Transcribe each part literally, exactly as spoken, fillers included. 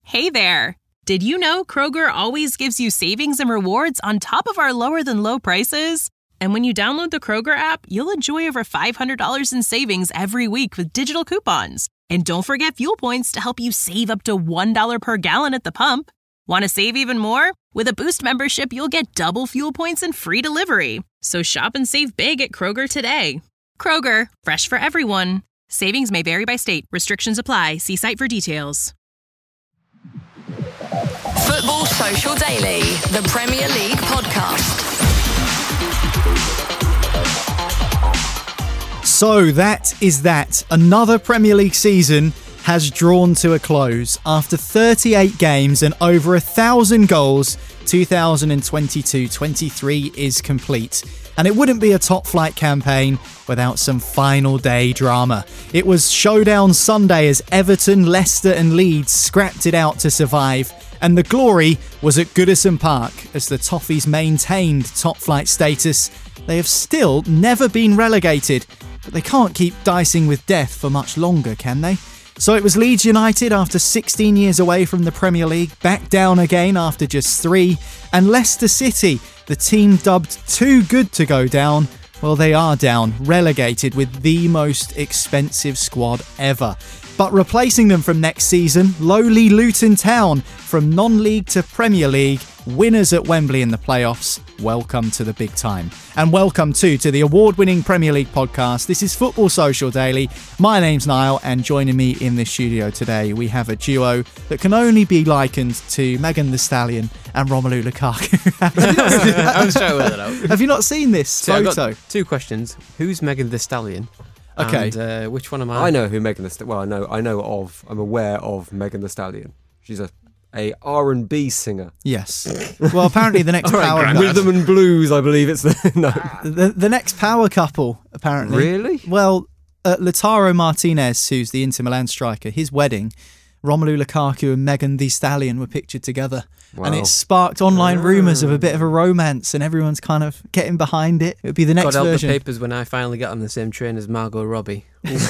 Hey there! Did you know Kroger always gives you savings and rewards on top of our lower-than-low prices? And when you download the Kroger app, you'll enjoy over five hundred dollars in savings every week with digital coupons. And don't forget fuel points to help you save up to one dollar per gallon at the pump. Want to save even more? With a Boost membership, you'll get double fuel points and free delivery. So shop and save big at Kroger today. Kroger, fresh for everyone. Savings may vary by state. Restrictions apply. See site for details. Football Social Daily, the Premier League podcast. So that is that. Another Premier League season has drawn to a close. After thirty-eight games and over a thousand goals, two thousand twenty-two twenty-three is complete. And it wouldn't be a top-flight campaign without some final day drama. It was Showdown Sunday as Everton, Leicester and Leeds scrapped it out to survive. And the glory was at Goodison Park as the Toffees maintained top-flight status. They have still never been relegated, but they can't keep dicing with death for much longer, can they? So it was Leeds United, after sixteen years away from the Premier League, back down again after just three. And Leicester City, the team dubbed too good to go down, well, they are down, relegated with the most expensive squad ever. But replacing them from next season, lowly Luton Town, from non-league to Premier League, winners at Wembley in the playoffs. Welcome to the big time. And welcome too to the award-winning Premier League podcast. This is Football Social Daily. My name's Niall, and joining me in the studio today, we have a duo that can only be likened to Megan Thee Stallion and Romelu Lukaku. I'm straight with it out. Have you not seen this So photo? I've got two questions. Who's Megan Thee Stallion? Okay. And uh, which one am I? I know who Megan Thee Stallion. Well, I know, I know of. I'm aware of Megan Thee Stallion. She's a a R and B singer. Yes. Well, apparently the next All right, power Grant. Rhythm and blues, I believe it's the no. The, the next power couple, apparently. Really? Well, uh, Lautaro Martinez, who's the Inter Milan striker, his wedding, Romelu Lukaku and Megan Thee Stallion were pictured together. Wow. And it sparked online rumours of a bit of a romance, and everyone's kind of getting behind it. It would be the next God help version. the papers when I finally get on the same train as Margot Robbie.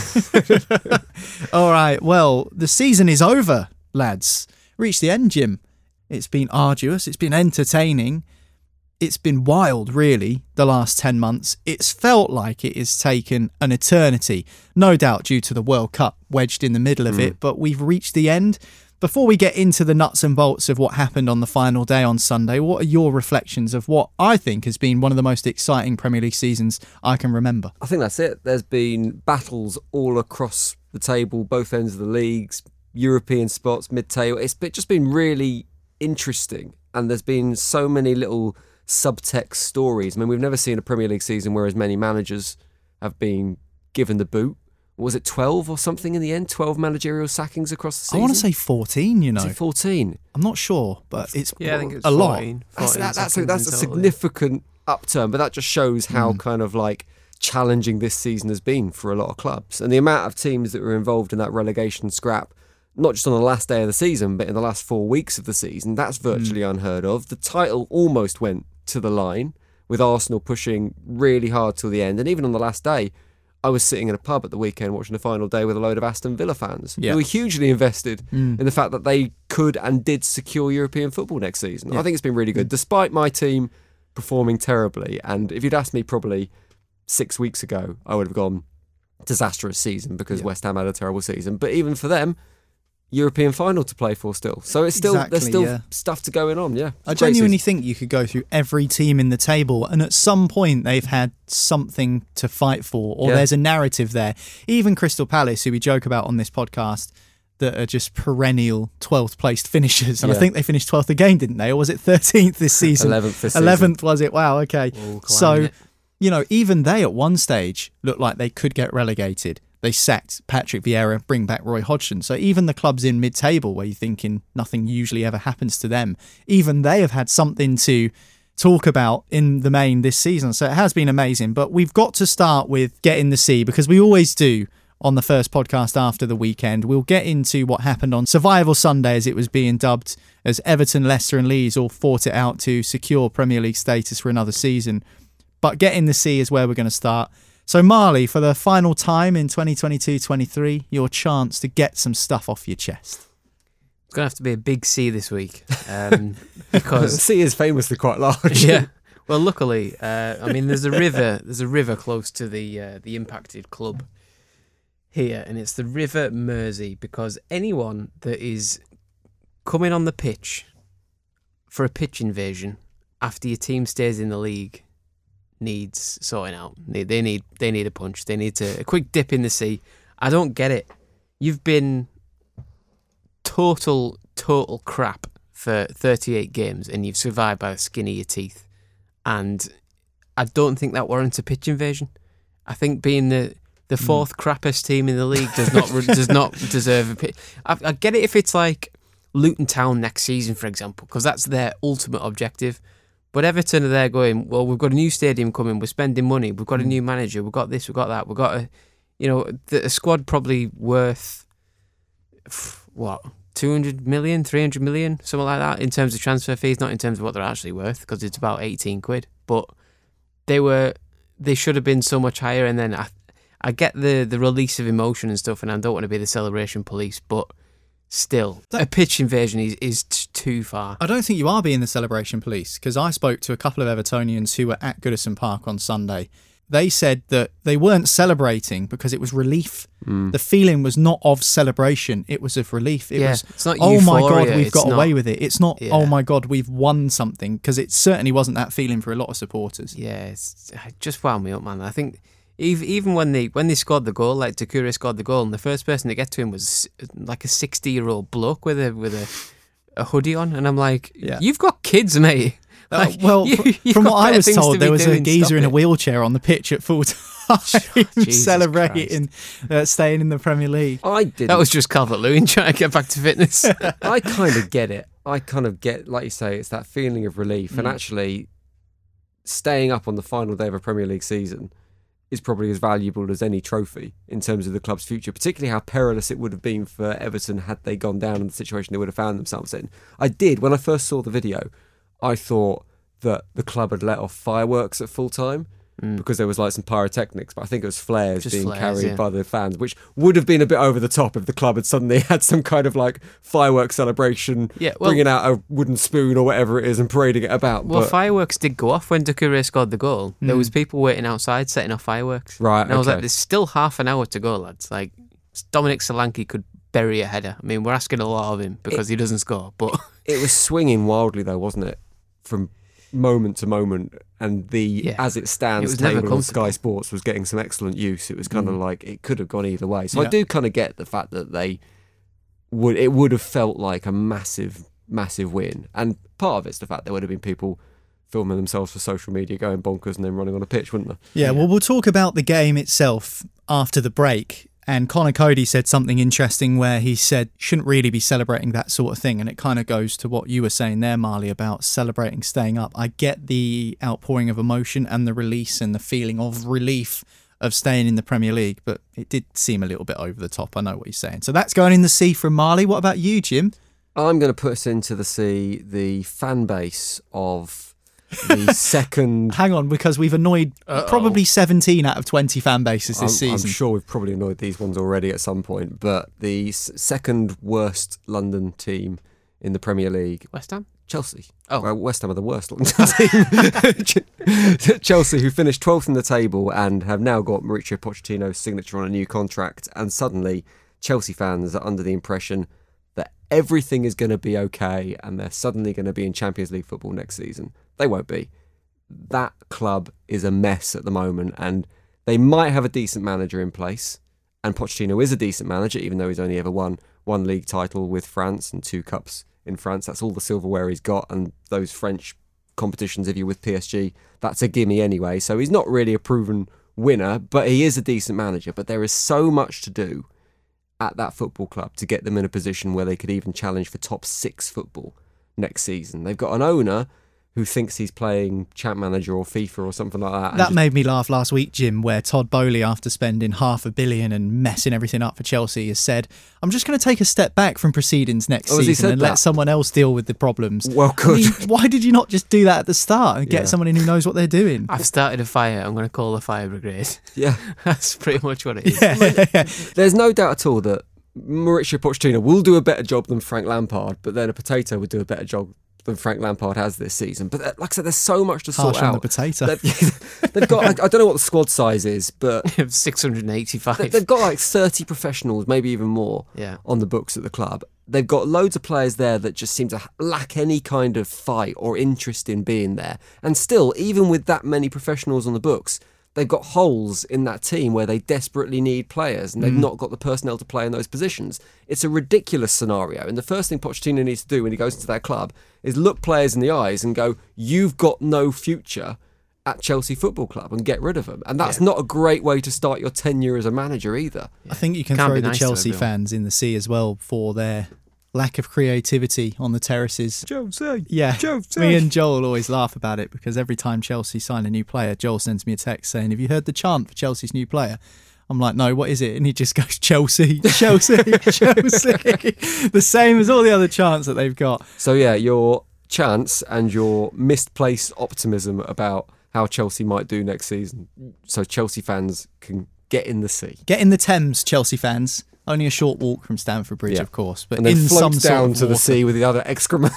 All right, well, the season is over, lads. Reached the end, Jim. It's been arduous, it's been entertaining, it's been wild, really, the last ten months. It's felt like it has taken an eternity, no doubt due to the World Cup wedged in the middle of mm. it, but we've reached the end. Before we get into the nuts and bolts of what happened on the final day on Sunday, what are your reflections of what I think has been one of the most exciting Premier League seasons I can remember? I think that's it. There's been battles all across the table, both ends of the leagues, European spots, mid-table. It's just been really interesting, and there's been so many little subtext stories. I mean, we've never seen a Premier League season where as many managers have been given the boot. Was it twelve or something in the end? twelve managerial sackings across the season? I want to say fourteen, you know. Is it fourteen? I'm not sure, but it's yeah, I think it's a fourteen, lot. That's, that, that's, a, that's a total, significant yeah. upturn, but that just shows how mm. kind of like challenging this season has been for a lot of clubs. And the amount of teams that were involved in that relegation scrap, not just on the last day of the season, but in the last four weeks of the season, that's virtually mm. unheard of. The title almost went to the line, with Arsenal pushing really hard till the end. And even on the last day, I was sitting in a pub at the weekend watching the final day with a load of Aston Villa fans yeah. who were hugely invested mm. in the fact that they could and did secure European football next season. Yeah. I think it's been really good, despite my team performing terribly. And if you'd asked me probably six weeks ago, I would have gone disastrous season because yeah. West Ham had a terrible season. But even for them, European final to play for still. So it's still exactly, there's still yeah. stuff to going on, yeah. I genuinely think you could go through every team in the table and at some point they've had something to fight for, or yeah. there's a narrative there. Even Crystal Palace, who we joke about on this podcast, that are just perennial twelfth placed finishers. And yeah. I think they finished twelfth again, didn't they? Or was it thirteenth this season? eleventh this season. eleventh was it? Wow, okay. Ooh, so, it. you know, even they at one stage looked like they could get relegated. They sacked Patrick Vieira, bring back Roy Hodgson. So even the clubs in mid-table where you're thinking nothing usually ever happens to them, even they have had something to talk about in the main this season. So it has been amazing. But we've got to start with getting the C, because we always do on the first podcast after the weekend. We'll get into what happened on Survival Sunday, as it was being dubbed, as Everton, Leicester and Leeds all fought it out to secure Premier League status for another season. But getting the C is where we're going to start. So Marley, for the final time in twenty twenty-two twenty-three, your chance to get some stuff off your chest. It's going to have to be a big C this week. Um, because sea is famously quite large. Yeah. Well, luckily, uh, I mean, there's a river. There's a river close to the uh, the impacted club here, and it's the River Mersey. Because anyone that is coming on the pitch for a pitch invasion after your team stays in the league needs sorting out. They, they need they need a punch. They need to a quick dip in the sea. I don't get it. You've been total total crap for thirty-eight games, and you've survived by the skin of your teeth. And I don't think that warrants a pitch invasion. I think being the, the fourth mm. crappiest team in the league does not does not deserve a pitch. I, I get it if it's like Luton Town next season, for example, because that's their ultimate objective. But Everton are there going, well, we've got a new stadium coming, we're spending money, we've got a new manager, we've got this, we've got that, we've got a, you know, the, a squad probably worth, what, two hundred million, three hundred million, something like that, in terms of transfer fees, not in terms of what they're actually worth, because it's about eighteen quid. But they were, they should have been so much higher. And then I, I get the, the release of emotion and stuff, and I don't want to be the celebration police, but still, that, a pitch invasion is, is t- too far. I don't think you are being the celebration police, because I spoke to a couple of Evertonians who were at Goodison Park on Sunday. They said that they weren't celebrating because it was relief. Mm. The feeling was not of celebration, it was of relief. It yeah, was, it's not oh euphoria, my God, we've got not, away with it. It's not, yeah. oh my God, we've won something, because it certainly wasn't that feeling for a lot of supporters. Yeah, it's, it just wound me up, man. I think even when they when they scored the goal, like Doucouré scored the goal, and the first person to get to him was like a sixty-year-old bloke with a with a, a hoodie on, and I'm like, yeah. you've got kids, mate. Like, uh, well, you, from what I was told, to there was doing. a geezer Stop in it. a wheelchair on the pitch at full time, celebrating uh, staying in the Premier League. I did. That was just Calvert-Lewin trying to get back to fitness. I kind of get it. I kind of get, like you say, it's that feeling of relief, mm. and actually staying up on the final day of a Premier League season is probably as valuable as any trophy in terms of the club's future, particularly how perilous it would have been for Everton had they gone down in the situation they would have found themselves in. I did, when I first saw the video, I thought that the club had let off fireworks at full time mm. because there was like some pyrotechnics, but I think it was flares Just being flares, carried yeah. by the fans, which would have been a bit over the top if the club had suddenly had some kind of like fireworks celebration, yeah, well, bringing out a wooden spoon or whatever it is and parading it about. Well, but, fireworks did go off when Doucouré scored the goal. Mm. There was people waiting outside setting off fireworks. Right, and I was okay. like, there's still half an hour to go, lads. Like, Dominic Solanke could bury a header. I mean, we're asking a lot of him because it, he doesn't score, but it was swinging wildly though, wasn't it? From moment to moment, and the yeah. as it stands it table on Sky Sports was getting some excellent use. It was kind mm. of like it could have gone either way. So yeah. I do kind of get the fact that they would it would have felt like a massive, massive win. And part of it's the fact there would have been people filming themselves for social media going bonkers and then running on a pitch, wouldn't there? Yeah, yeah. Well, we'll talk about the game itself after the break. And Conor Cody said something interesting where he said shouldn't really be celebrating that sort of thing. And it kind of goes to what you were saying there, Marley, about celebrating staying up. I get the outpouring of emotion and the release and the feeling of relief of staying in the Premier League, but it did seem a little bit over the top. I know what you're saying. So that's going in the sea from Marley. What about you, Jim? I'm going to put us into the sea, the fan base of the second... Hang on, because we've annoyed Uh-oh. probably seventeen out of twenty fan bases this I'm, season. I'm sure we've probably annoyed these ones already at some point, but the s- second worst London team in the Premier League... West Ham? Chelsea. Oh. Well, West Ham are the worst London team. Chelsea, who finished twelfth in the table and have now got Mauricio Pochettino's signature on a new contract, and suddenly Chelsea fans are under the impression that everything is going to be okay and they're suddenly going to be in Champions League football next season. They won't be. That club is a mess at the moment, and they might have a decent manager in place, and Pochettino is a decent manager, even though he's only ever won one league title with France and two cups in France. That's all the silverware he's got, and those French competitions, if you're with P S G, that's a gimme anyway. So he's not really a proven winner, but he is a decent manager. But there is so much to do at that football club to get them in a position where they could even challenge for top six football next season. They've got an owner who thinks he's playing Champ Manager or FIFA or something like that. That just... made me laugh last week, Jim, where Todd Bowley, after spending half a billion and messing everything up for Chelsea, has said, I'm just going to take a step back from proceedings next oh, season and that? let someone else deal with the problems. Well, good. I mean, why did you not just do that at the start and get yeah. someone in who knows what they're doing? I've started a fire. I'm going to call the fire brigade. Yeah. That's pretty much what it is. Yeah. There's no doubt at all that Mauricio Pochettino will do a better job than Frank Lampard, but then a potato would do a better job than Frank Lampard has this season. But uh, like I said, there's so much to Harsh sort on out. the potato. They've, they've got, I, I don't know what the squad size is, but six hundred eighty-five. they, they've got like thirty professionals, maybe even more, Yeah. on the books at the club. They've got loads of players there that just seem to lack any kind of fight or interest in being there. And still, even with that many professionals on the books, they've got holes in that team where they desperately need players and they've Mm. not got the personnel to play in those positions. It's a ridiculous scenario. And the first thing Pochettino needs to do when he goes into that club is look players in the eyes and go, you've got no future at Chelsea Football Club, and get rid of them. And that's Yeah. not a great way to start your tenure as a manager either. I think you can Can't throw be the nice to Chelsea everyone. fans in the sea as well for their lack of creativity on the terraces. Chelsea. Yeah, Chelsea. me and Joel always laugh about it because every time Chelsea sign a new player, Joel sends me a text saying, have you heard the chant for Chelsea's new player? I'm like, no, what is it? And he just goes, Chelsea, Chelsea, Chelsea. The same as all the other chants that they've got. So yeah, your chance and your misplaced optimism about how Chelsea might do next season, so Chelsea fans can get in the sea. Get in the Thames, Chelsea fans. Only a short walk from Stamford Bridge, Yeah. of course, but And then in float some down sort of to the water. sea with the other excrement.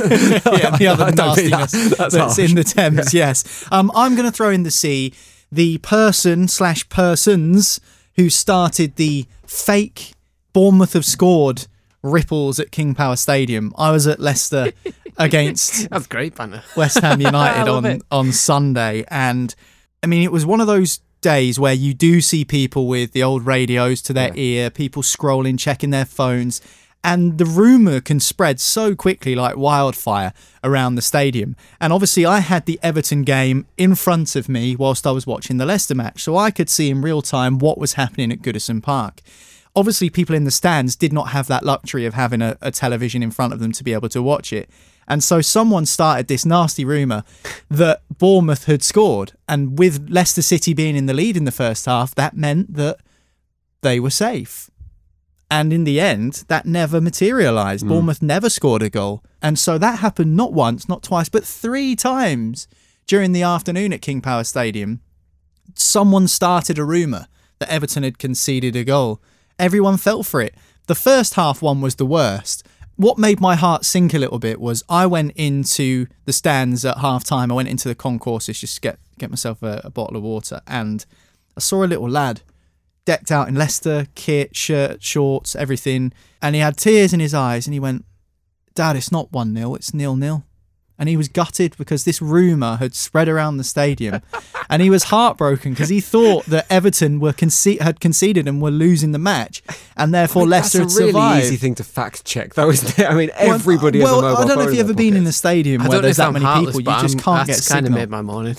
yeah, the other I don't think nastiness that- that's that's, harsh. in the Thames, yes. Um, I'm going to throw in the sea the person slash persons who started the fake Bournemouth have scored ripples at King Power Stadium. I was at Leicester against That's great banner. West Ham I United love on, it. on Sunday. And I mean, it was one of those days where you do see people with the old radios to their Yeah. ear, people scrolling, checking their phones. And the rumour can spread so quickly like wildfire around the stadium. And obviously I had the Everton game in front of me whilst I was watching the Leicester match. So I could see in real time what was happening at Goodison Park. Obviously people in the stands did not have that luxury of having a, a television in front of them to be able to watch it. And so someone started this nasty rumour that Bournemouth had scored. And with Leicester City being in the lead in the first half, that meant that they were safe. And in the end, that never materialised. Mm. Bournemouth never scored a goal. And so that happened not once, not twice, but three times during the afternoon at King Power Stadium. Someone started a rumour that Everton had conceded a goal. Everyone fell for it. The first half one was the worst. What made my heart sink a little bit was I went into the stands at half time. I went into the concourses just to get, get myself a, a bottle of water. And I saw a little lad decked out in Leicester kit, shirt, shorts, everything. And he had tears in his eyes and he went, Dad, it's not one nil, it's nil nil. And he was gutted because this rumour had spread around the stadium. And he was heartbroken because he thought that Everton were conce- had conceded and were losing the match. And therefore I mean, Leicester had that's a really survived. easy thing to fact check, though, isn't it? I mean, everybody well, has a mobile I don't know if phone you've ever in their been in a pockets. stadium I where don't know there's if that I'm many heartless, people. You but just I'm- can't get that's kind of signal. made my morning.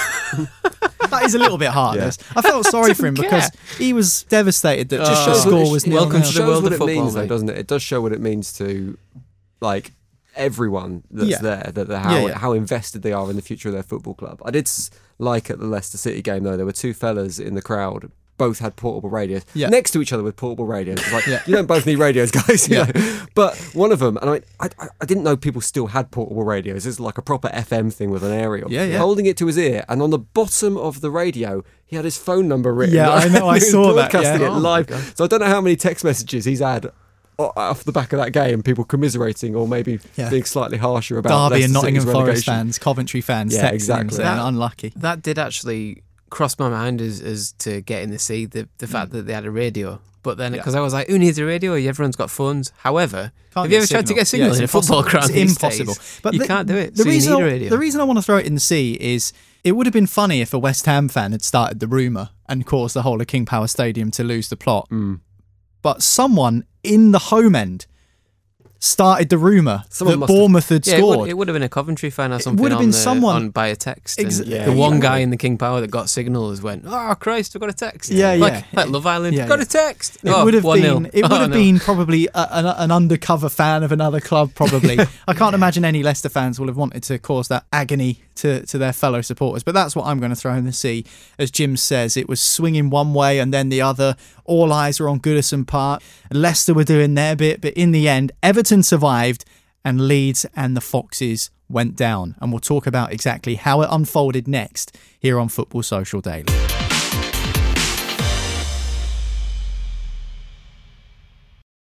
That is a little bit heartless. I felt sorry for him Don't because care. he was devastated that Uh, just the Shows what score it- was it nil welcome nil. to the shows world what of it means, football, though, mate. doesn't it? It does show what it means to, like, everyone that's Yeah. there, that that how Yeah, yeah. how invested they are in the future of their football club. I did s- like at the Leicester City game, though, there were two fellas in the crowd. Both had portable radios Yeah. next to each other with portable radios. It's like, Yeah. you don't both need radios, guys. you Yeah. know? But one of them, and I, I, I didn't know people still had portable radios. It's like a proper F M thing with an aerial. Yeah, yeah. Holding it to his ear, and on the bottom of the radio, he had his phone number written. Yeah, I know, I He was saw that, broadcasting yeah. it Oh my live. God. So I don't know how many text messages he's had o- off the back of that game, people commiserating or maybe Yeah. being slightly harsher about Derby and Leicester Nottingham City's Forest relegation. fans, Coventry fans, Yeah, texting exactly. him saying, That- unlucky. That did actually cross my mind as, as to get in the sea, the, the fact that they had a radio. But then, Yeah. because I was like, who needs a radio? Everyone's got phones. However, Can't have you get ever tried to signal. get a signal Yeah, it's in a football impossible. ground? It's these impossible. days? But you the, can't do it. The so reason you need I, a radio. the reason I want to throw it in the sea is it would have been funny if a West Ham fan had started the rumour and caused the whole of King Power Stadium to lose the plot. Mm. But someone in the home end started the rumour Someone that must have- Bournemouth had yeah, it scored. would, it would have been a Coventry fan or something. would have on been the, someone- on by a text. Ex- and Yeah, the one yeah. guy in the King Power that got signal has went, oh Christ, I've got a text. Yeah, like, yeah. Like Love Island, Yeah, got yeah. a text. It oh, would have one been. nil. It would Oh, have no. been probably a, an, an undercover fan of another club. Probably, I can't imagine any Leicester fans will have wanted to cause that agony to, to their fellow supporters. But that's what I'm going to throw in the sea. As Jim says, it was swinging one way and then the other. All eyes were on Goodison Park. Leicester were doing their bit, but in the end, Everton survived, and Leeds and the Foxes went down. And we'll talk about exactly how it unfolded next here on Football Social Daily.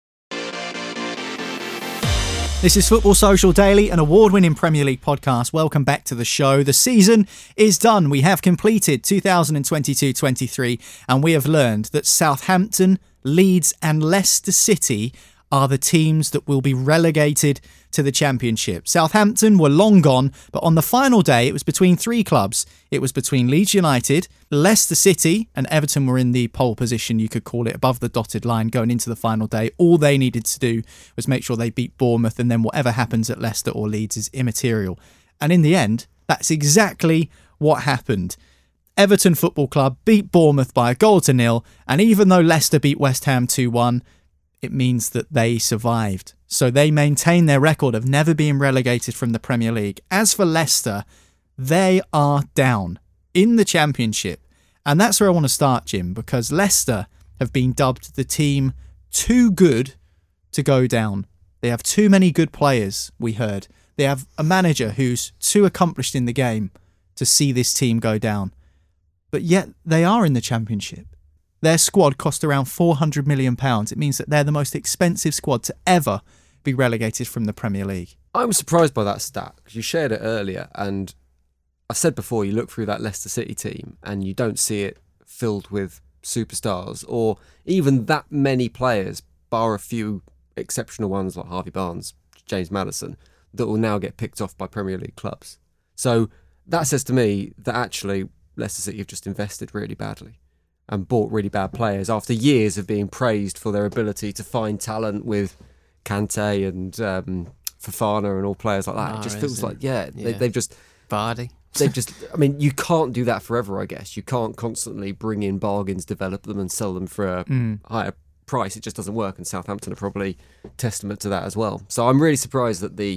This is Football Social Daily, an award-winning Premier League podcast. Welcome back to the show. The season is done. We have completed two thousand twenty-two twenty-three, and we have learned that Southampton, Leeds and Leicester City are the teams that will be relegated to the Championship. Southampton were long gone, but on the final day, it was between three clubs. It was between Leeds United, Leicester City, and Everton were in the pole position, you could call it, above the dotted line going into the final day. All they needed to do was make sure they beat Bournemouth, and then whatever happens at Leicester or Leeds is immaterial. And in the end, that's exactly what happened. Everton Football Club beat Bournemouth by a goal to nil, and even though Leicester beat West Ham two one, it means that they survived. So they maintain their record of never being relegated from the Premier League. As for Leicester, they are down in the Championship. And that's where I want to start, Jim, because Leicester have been dubbed the team too good to go down. They have too many good players, we heard. They have a manager who's too accomplished in the game to see this team go down. But yet they are in the Championship. Their squad cost around four hundred million pounds. It means that they're the most expensive squad to ever be relegated from the Premier League. I'm surprised by that stat because you shared it earlier, and I've said before, you look through that Leicester City team and you don't see it filled with superstars or even that many players, bar a few exceptional ones like Harvey Barnes, James Maddison, that will now get picked off by Premier League clubs. So that says to me that actually Leicester City have just invested really badly and bought really bad players after years of being praised for their ability to find talent with Kante and um, Fofana and all players like that. Mahrez, it just feels like, yeah, yeah. They, they've just... Vardy. They've just... I mean, you can't do that forever, I guess. You can't constantly bring in bargains, develop them and sell them for a mm. higher price. It just doesn't work, and Southampton are probably testament to that as well. So I'm really surprised that the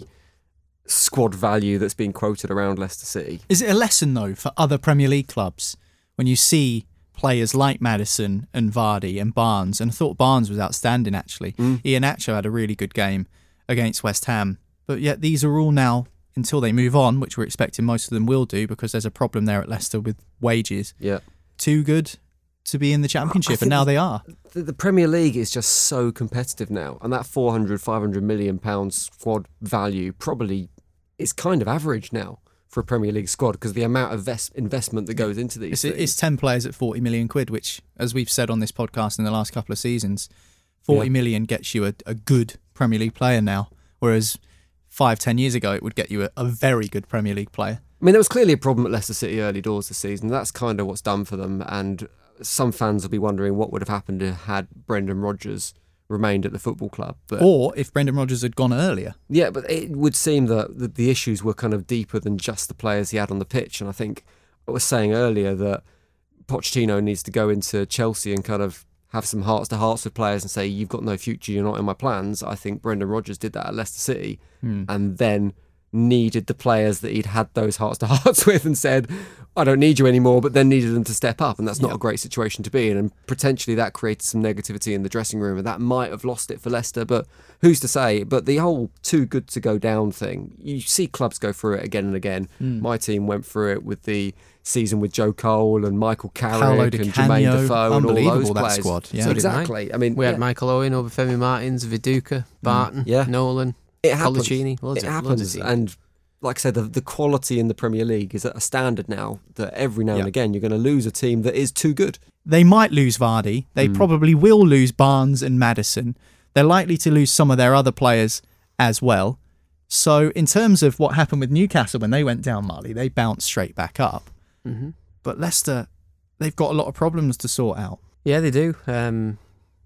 squad value that's being quoted around Leicester City... Is it a lesson, though, for other Premier League clubs when you see players like Maddison and Vardy and Barnes, and I thought Barnes was outstanding actually. Mm. Iheanacho had a really good game against West Ham, but yet these are all now, until they move on, which we're expecting most of them will do because there's a problem there at Leicester with wages, yeah, too good to be in the Championship, and now they are. The, the Premier League is just so competitive now, and that four hundred, five hundred million pounds squad value probably is kind of average now for a Premier League squad because the amount of vest- investment that goes into these it's, things. It's ten players at forty million quid, which, as we've said on this podcast in the last couple of seasons, forty yeah. million gets you a, a good Premier League player now, whereas five, ten years ago it would get you a, a very good Premier League player. I mean, there was clearly a problem at Leicester City early doors this season. That's kind of what's done for them, and some fans will be wondering what would have happened had Brendan Rodgers remained at the football club. But, or if Brendan Rodgers had gone earlier. Yeah, but it would seem that the, the issues were kind of deeper than just the players he had on the pitch. And I think I was saying earlier that Pochettino needs to go into Chelsea and kind of have some hearts to hearts with players and say, you've got no future, you're not in my plans. I think Brendan Rodgers did that at Leicester City hmm. and then needed the players that he'd had those hearts to hearts with and said, I don't need you anymore, but then needed them to step up, and that's not yep. a great situation to be in, and potentially that created some negativity in the dressing room, and that might have lost it for Leicester, but who's to say? But the whole too good to go down thing, you see clubs go through it again and again. Mm. My team went through it with the season with Joe Cole and Michael Carrick and Jermaine Defoe and all those that players. Squad. Yeah. So exactly. I mean, we yeah. had Michael Owen over Femi Martins, Viduka, Barton, yeah. Nolan, it happens. Colaccini. Loads it of, happens, loads and like I said, the, the quality in the Premier League is at a standard now that every now yep. and again you're going to lose a team that is too good. They might lose Vardy. They mm. probably will lose Barnes and Maddison. They're likely to lose some of their other players as well. So in terms of what happened with Newcastle when they went down, Marley, they bounced straight back up. Mm-hmm. But Leicester, they've got a lot of problems to sort out. Yeah, they do. Um,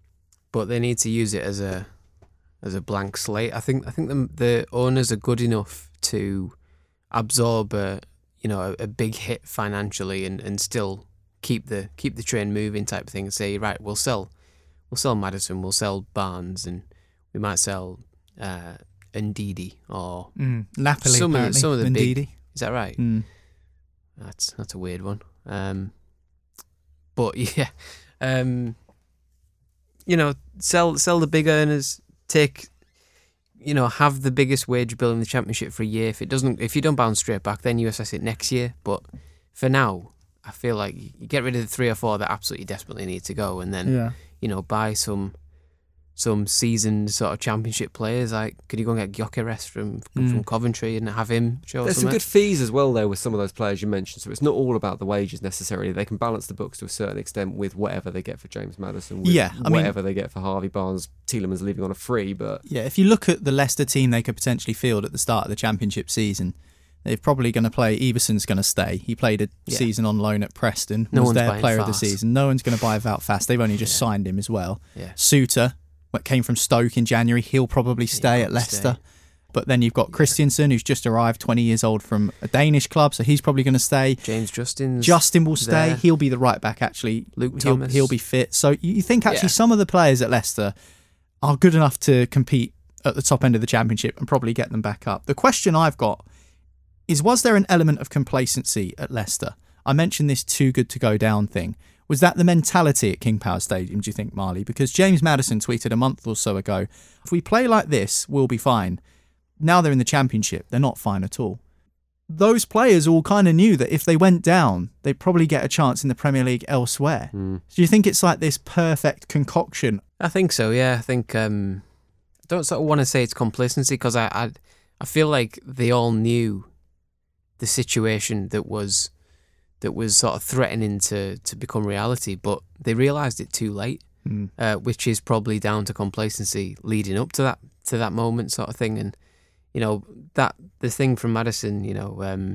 but they need to use it as a as a blank slate. I think I think the, the owners are good enough to absorb a you know a, a big hit financially and, and still keep the keep the train moving type of thing, and say, right, we'll sell we'll sell Maddison, we'll sell Barnes, and we might sell uh, Ndidi or mm, Napoli. Some of the, some of the Ndidi. big. Is that right? Mm. That's that's a weird one. Um, but yeah, um, you know, sell sell the big earners. Take, you know, have the biggest wage bill in the Championship for a year. If it doesn't, if you don't bounce straight back, then you assess it next year. But for now, I feel like you get rid of the three or four that absolutely desperately need to go, and then yeah. you know buy some some seasoned sort of championship players. Like, could you go and get Gyökeres from mm. from Coventry and have him show There's something? some good fees as well, though, with some of those players you mentioned. So it's not all about the wages necessarily. They can balance the books to a certain extent with whatever they get for James Maddison, with yeah, I whatever mean, they get for Harvey Barnes. Tielemans leaving on a free, but yeah, if you look at the Leicester team they could potentially field at the start of the championship season, they're probably going to play. Everson's going to stay. He played a yeah. season on loan at Preston. No was one's their player fast. of the season. No one's going to buy Wout Fast. They've only just yeah. signed him as well. Yeah. Suter, what came from Stoke in January, he'll probably stay he'll at Leicester. Stay. But then you've got yeah. Christiansen, who's just arrived, twenty years old, from a Danish club, so he's probably going to stay. James Justin. Justin will stay. There. He'll be the right back, actually. Luke he'll, Thomas. He'll be fit. So you think actually yeah. some of the players at Leicester are good enough to compete at the top end of the championship and probably get them back up. The question I've got is, was there an element of complacency at Leicester? I mentioned this too good to go down thing. Was that the mentality at King Power Stadium, do you think, Marley? Because James Maddison tweeted a month or so ago, if we play like this, we'll be fine. Now they're in the championship, they're not fine at all. Those players all kind of knew that if they went down, they'd probably get a chance in the Premier League elsewhere. Mm. Do you think it's like this perfect concoction? I think so, yeah. I think... Um, I don't sort of want to say it's complacency, because I, I, I feel like they all knew the situation that was... that was sort of threatening to, to become reality, but they realised it too late, mm. uh, which is probably down to complacency leading up to that to that moment, sort of thing. And you know that the thing from Maddison, you know, um,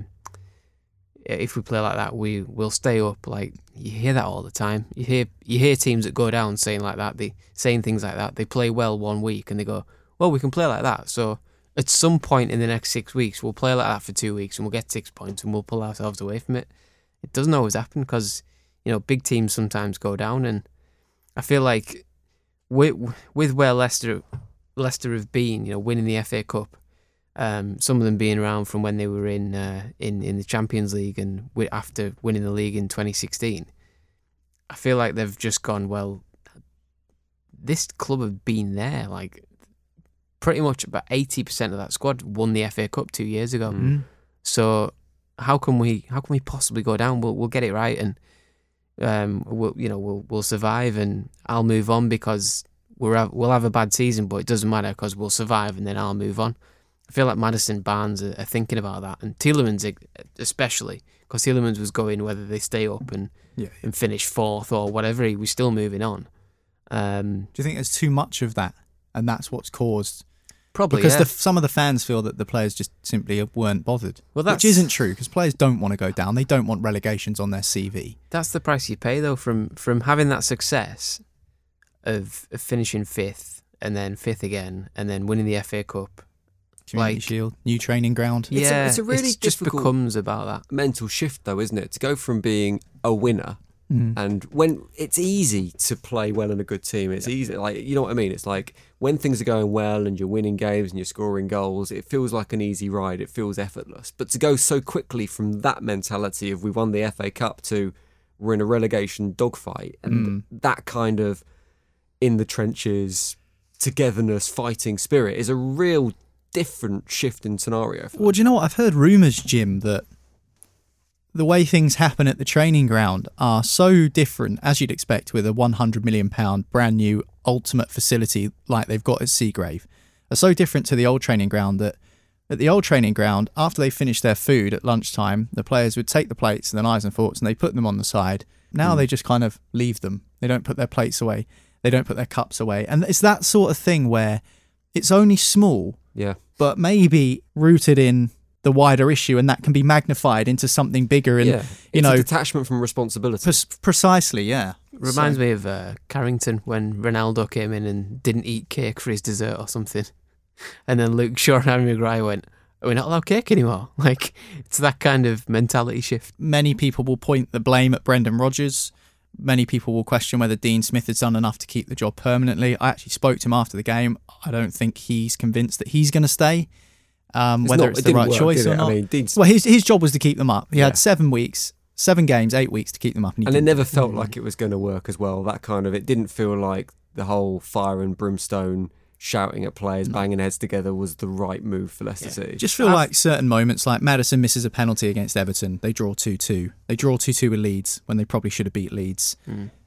if we play like that, we will stay up. Like, you hear that all the time. You hear you hear teams that go down saying like that, they saying things like that. They play well one week and they go, well, we can play like that. So at some point in the next six weeks, we'll play like that for two weeks and we'll get six points and we'll pull ourselves away from it. It doesn't always happen, because, you know, big teams sometimes go down, and I feel like with, with where Leicester Leicester have been, you know, winning the F A Cup, um, some of them being around from when they were in uh, in in the Champions League and w- after winning the league in twenty sixteen, I feel like they've just gone, well, this club have been there, like pretty much about eighty percent of that squad won the F A Cup two years ago, mm. so. How can we? How can we possibly go down? We'll we'll get it right, and um, we'll you know we'll we'll survive, and I'll move on because we're we'll have a bad season, but it doesn't matter because we'll survive, and then I'll move on. I feel like Maddison, Barnes are, are thinking about that, and Tielemans especially, because Tielemans was going whether they stay up and yeah. and finish fourth or whatever. He was still moving on. Um, Do you think there's too much of that, and that's what's caused? Probably, because yeah. the, some of the fans feel that the players just simply weren't bothered, well, that's, which isn't true, because players don't want to go down. They don't want relegations on their C V. That's the price you pay, though, from from having that success of, of finishing fifth and then fifth again and then winning the F A Cup. Community like, Shield, new training ground. Yeah, it's a, it's a really it just difficult becomes about that mental shift, though, isn't it? To go from being a winner, mm. and when it's easy to play well in a good team, it's easy. Like, you know what I mean? It's like when things are going well and you're winning games and you're scoring goals, it feels like an easy ride. It feels effortless. But to go so quickly from that mentality of we won the F A Cup to we're in a relegation dogfight, and mm. that kind of in the trenches togetherness, fighting spirit is a real different shift in scenario. Well, do you know what? I've heard rumours, Jim, that the way things happen at the training ground are so different, as you'd expect with a one hundred million pounds brand new ultimate facility like they've got at Seagrave, are so different to the old training ground that at the old training ground, after they finished their food at lunchtime, the players would take the plates and the knives and forks and they put them on the side. Now mm. they just kind of leave them. They don't put their plates away. They don't put their cups away. And it's that sort of thing where it's only small, yeah, but maybe rooted in the wider issue, and that can be magnified into something bigger. And yeah. you it's know, a detachment from responsibility. Pre- precisely, yeah. Reminds so. me of uh, Carrington when Ronaldo came in and didn't eat cake for his dessert or something, and then Luke Shaw and Harry Maguire went, "Are we not allowed cake anymore?" Like, it's that kind of mentality shift. Many people will point the blame at Brendan Rodgers. Many people will question whether Dean Smith has done enough to keep the job permanently. I actually spoke to him after the game. I don't think he's convinced that he's going to stay. Um, it's whether not, it's it the right work, choice or it? not. I mean, Dean's... Well, his his job was to keep them up. He yeah. had seven weeks, seven games, eight weeks to keep them up, and, he and it didn't. never felt like it was going to work as well. That kind of it didn't feel like the whole fire and brimstone, shouting at players, no. banging heads together was the right move for Leicester yeah. City. Just feel I've... like certain moments, like Maddison misses a penalty against Everton. They draw two two. They draw two two with Leeds when they probably should have beat Leeds. Mm.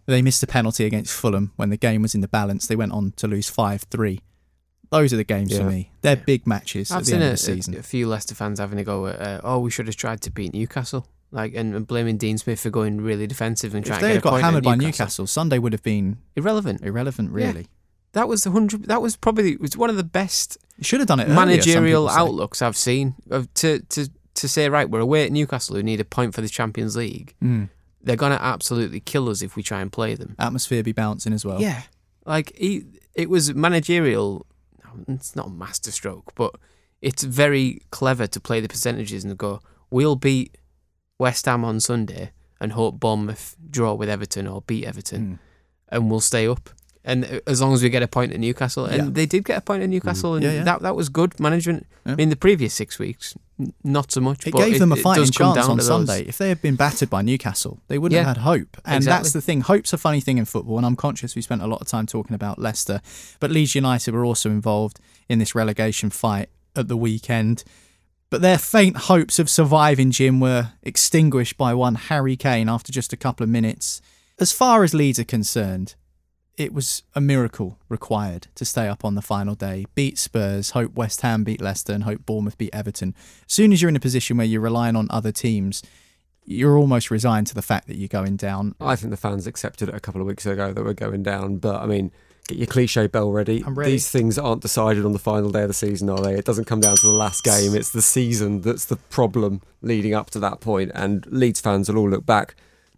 They missed a penalty against Fulham when the game was in the balance. They went on to lose five three. Those are the games Yeah. for me. They're Yeah. big matches I've at the seen end a, of the season. a, a few Leicester fans having a go at, uh, oh, we should have tried to beat Newcastle, like, and, and blaming Dean Smith for going really defensive and If trying they to had get a got point hammered at by Newcastle. Newcastle, Sunday would have been Irrelevant. irrelevant, really. That was the hundred. That was probably it was one of the best You should have done it earlier, managerial some people say. outlooks I've seen of to to to say, right, we're away at Newcastle who need a point for the Champions League. Mm. They're gonna absolutely kill us if we try and play them. Atmosphere be bouncing as well. Yeah, like he, it was managerial. It's not a masterstroke, but it's very clever to play the percentages and go, we'll beat West Ham on Sunday and hope Bournemouth draw with Everton or beat Everton, Mm. and we'll stay up. And as long as we get a point at Newcastle, and Yeah. they did get a point at Newcastle, and Yeah, yeah. that that was good management. Yeah. I mean, the previous six weeks, n- not so much. It but gave them a it fighting does come chance down on to those. Sunday. If they had been battered by Newcastle, they wouldn't Yeah. have had hope. And Exactly. that's the thing. Hope's a funny thing in football, and I'm conscious we spent a lot of time talking about Leicester. But Leeds United were also involved in this relegation fight at the weekend. But their faint hopes of surviving, Jim, were extinguished by one Harry Kane after just a couple of minutes. As far as Leeds are concerned, it was a miracle required to stay up on the final day, beat Spurs, hope West Ham beat Leicester, and hope Bournemouth beat Everton. As soon as you're in a position where you're relying on other teams, you're almost resigned to the fact that you're going down. I think the fans accepted it a couple of weeks ago that we're going down, but I mean, get your cliche bell ready. I'm ready. These things aren't decided on the final day of the season, are they? It doesn't come down to the last game. It's the season that's the problem leading up to that point. And Leeds fans will all look back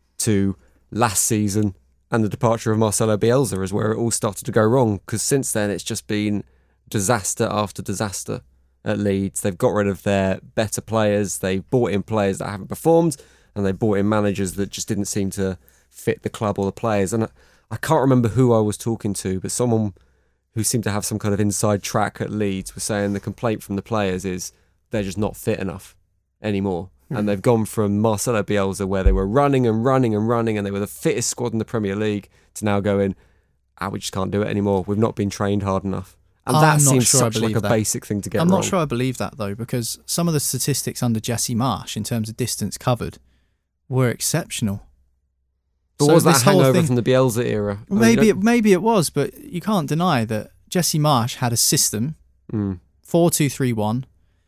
to last season and the departure of Marcelo Bielsa as where it all started to go wrong, because since then it's just been disaster after disaster at Leeds. They've got rid of their better players. They've brought in players that haven't performed, and they brought in managers that just didn't seem to fit the club or the players. And I, I can't remember who I was talking to, but someone who seemed to have some kind of inside track at Leeds was saying the complaint from the players is they're just not fit enough anymore. Mm. And they've gone from Marcelo Bielsa, where they were running and running and running and they were the fittest squad in the Premier League, to now going, ah, we just can't do it anymore. We've not been trained hard enough. And I'm that not seems sure I such like believe a that. basic thing to get I'm wrong. not sure I believe that, though, because some of the statistics under Jesse Marsh in terms of distance covered were exceptional. But So was that this whole hangover thing- from the Bielsa era? I mean, Maybe you it, maybe it was, but you can't deny that Jesse Marsh had a system, don't- mm. four two three one,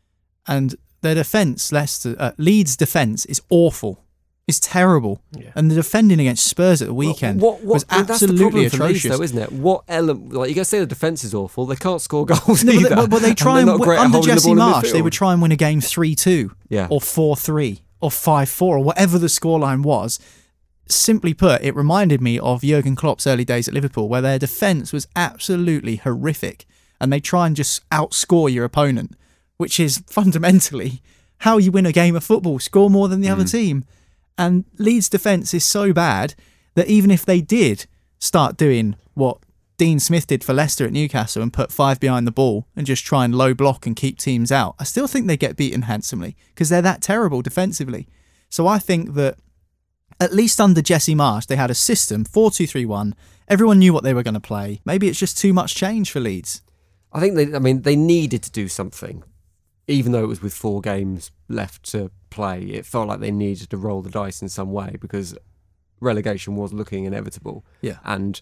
and their defence, Leicester, uh, Leeds' defence is awful. It's terrible. Yeah. And the defending against Spurs at the weekend What, what, was I mean, that's the absolutely problem for Leeds, atrocious. though, isn't it? What element? Like you guys say, the defence is awful. They can't score goals No, but, either. they, but- but they and try they're and, not win great at under holding the Jesse ball in Marsh, they midfield. would try and win a game three two Yeah. or four three or five four or whatever the scoreline was. Simply put, it reminded me of Jurgen Klopp's early days at Liverpool, where their defence was absolutely horrific and they try and just outscore your opponent, which is fundamentally how you win a game of football, score more than the other team. And Leeds' defence is so bad that even if they did start doing what Dean Smith did for Leicester at Newcastle and put five behind the ball and just try and low block and keep teams out, I still think they get beaten handsomely because they're that terrible defensively. So I think that at least under Jesse Marsh, they had a system, four two three one. Everyone knew what they were going to play. Maybe it's just too much change for Leeds. I think they. I mean, they needed to do something, even though it was with four games left to play. It felt like they needed to roll the dice in some way because relegation was looking inevitable. Yeah. And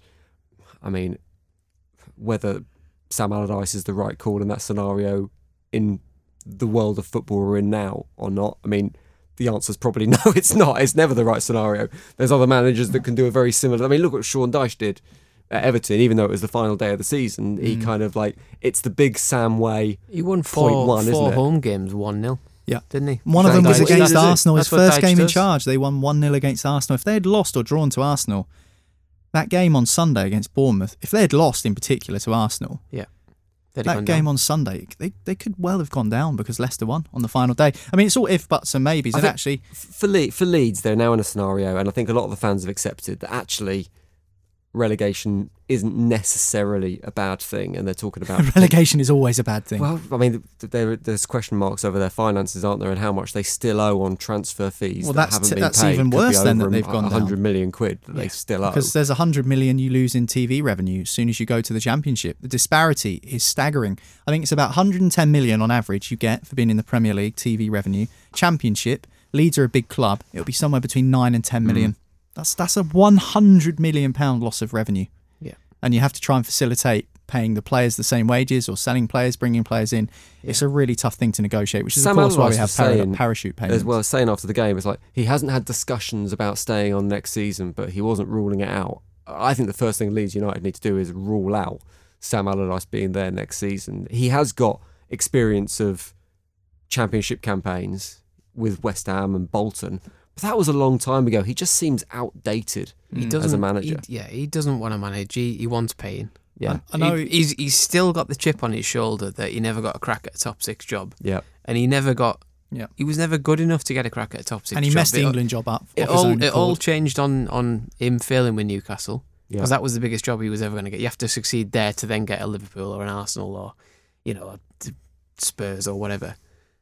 I mean, whether Sam Allardyce is the right call in that scenario in the world of football we're in now or not, I mean, the answer is probably no, it's not. It's never the right scenario. There's other managers that can do a very similar... I mean, look what Sean Dyche did at Everton, even though it was the final day of the season. He Mm. kind of like, it's the big Sam way. He won four, Point one, isn't four it? home games, one nil. Yeah. Didn't he? One of them was Dyche- against that's- Arsenal, his that's what first Dyche game in does. charge. They won one nil against Arsenal. If they had lost or drawn to Arsenal, that game on Sunday against Bournemouth, if they had lost in particular to Arsenal, Yeah. They'd have that gone game down. on Sunday, they, they could well have gone down because Leicester won on the final day. I mean, it's all if, buts and maybes. I And think actually, f- for, Le- for Leeds, they're now in a scenario, and I think a lot of the fans have accepted that actually relegation isn't necessarily a bad thing, and they're talking about... relegation is always a bad thing. Well, I mean, th- there, there's question marks over their finances, aren't there, and how much they still owe on transfer fees Well, that that's haven't t- been that's paid. even Could be worse then over that they've a gone down. hundred million quid that they still owe. Because there's one hundred million you lose in T V revenue as soon as you go to the Championship. The disparity is staggering. I think it's about one hundred ten million on average you get for being in the Premier League T V revenue. Championship, Leeds are a big club. It'll be somewhere between nine and ten million. That's that's a one hundred million pound loss of revenue. Yeah. And you have to try and facilitate paying the players the same wages or selling players, bringing players in. Yeah. It's a really tough thing to negotiate, which is Sam of course why we Allardyce have was para- saying, parachute payments. as well as saying after the game, it's like he hasn't had discussions about staying on next season, but he wasn't ruling it out. I think the first thing Leeds United need to do is rule out Sam Allardyce being there next season. He has got experience of championship campaigns with West Ham and Bolton, but that was a long time ago. He just seems outdated He as a doesn't- manager. he- yeah, he doesn't want to manage. He, he wants paying. Yeah, I know. He- he's he's still got the chip on his shoulder that he never got a crack at a top six job, yeah. and he never got. Yeah. He was never good enough to get a crack at a top six and he job. messed the It- England job up. It of his all own it all accord. changed on on him failing with Newcastle. Yeah. Because that was the biggest job he was ever going to get. You have to succeed there to then get a Liverpool or an Arsenal or, you know, a Spurs or whatever.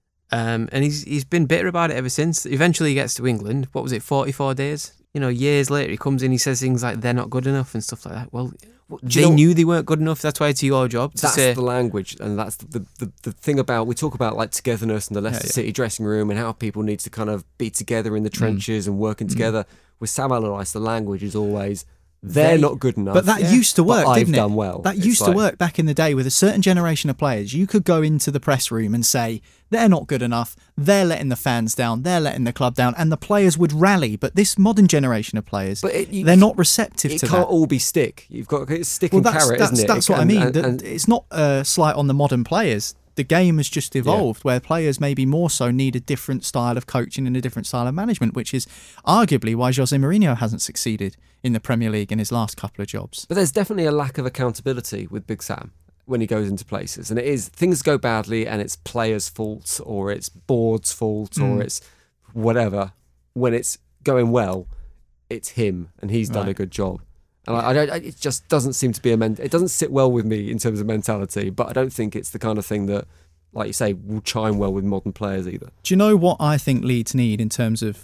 Um, and he's he's been bitter about it ever since. Eventually he gets to England. What was it, forty-four days? You know, years later he comes in, he says things like they're not good enough and stuff like that. Well, you they know- knew they weren't good enough. That's why it's your job to That's say... the language, and that's the, the the thing about, we talk about like togetherness and the Leicester Yeah, yeah. City dressing room and how people need to kind of be together in the trenches and working together. With Sam Allardyce, the language is always they're They- not good enough. But that Yeah. used to work, But I've didn't it? done well. That It's used to like- work back in the day with a certain generation of players. You could go into the press room and say, they're not good enough, they're letting the fans down, they're letting the club down, and the players would rally. But this modern generation of players, But it- you- they're not receptive it to can't that. all be stick. You've got it's stick Well, and that's, carrot, that's, isn't it? that's It what I can- mean. and- That- and- it's not a slight on the modern players. The game has just evolved where players maybe more so need a different style of coaching and a different style of management, which is arguably why Jose Mourinho hasn't succeeded in the Premier League in his last couple of jobs. But there's definitely a lack of accountability with Big Sam when he goes into places. And it is, things go badly and it's players' fault or it's board's fault or Mm. it's whatever. When it's going well, it's him and he's done Right. a good job. And I, I don't, it just doesn't seem to be a ment- it doesn't sit well with me in terms of mentality, but I don't think it's the kind of thing that, like you say, will chime well with modern players either. Do you know what I think Leeds need in terms of